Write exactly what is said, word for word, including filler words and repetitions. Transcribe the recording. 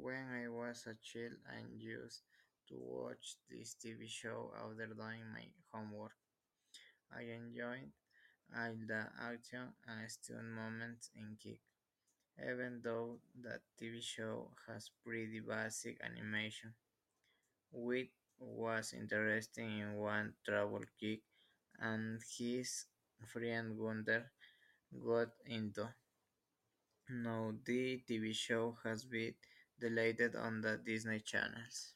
When I was a child, I used to watch this T V show after doing my homework. I enjoyed all the action and stunt moments in Kick, even though the T V show has pretty basic animation. What was interesting in one Trouble Kick and his friend Gunther got into. Now the T V show has been delayed on the Disney channels.